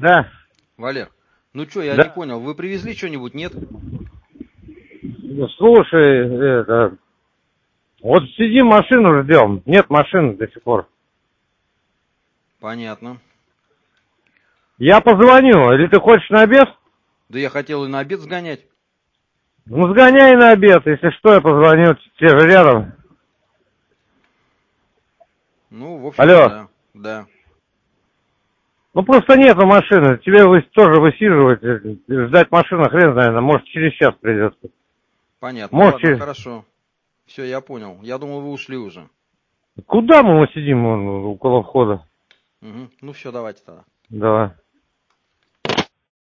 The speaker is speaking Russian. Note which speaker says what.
Speaker 1: Да.
Speaker 2: Валер, ну что, я
Speaker 1: Да.
Speaker 2: не понял, вы привезли что-нибудь, нет?
Speaker 1: Слушай, вот сидим, машину ждем. Нет машины до сих пор.
Speaker 2: Понятно.
Speaker 1: Я позвоню, или ты хочешь на обед?
Speaker 2: Да я хотел и на обед сгонять.
Speaker 1: Ну, сгоняй на обед, если что, я позвоню, те же рядом.
Speaker 2: Ну, в общем-то,
Speaker 1: Алло.
Speaker 2: да. Да.
Speaker 1: Ну, просто нету машины, тебе тоже высиживать, ждать машину, хрен знает, может, через час придется.
Speaker 2: Понятно.
Speaker 1: Может,
Speaker 2: Ладно, хорошо. Все, я понял. Я думал, вы ушли уже.
Speaker 1: Куда мы сидим вон, около входа?
Speaker 2: Угу. Ну все, давайте тогда.
Speaker 1: Давай.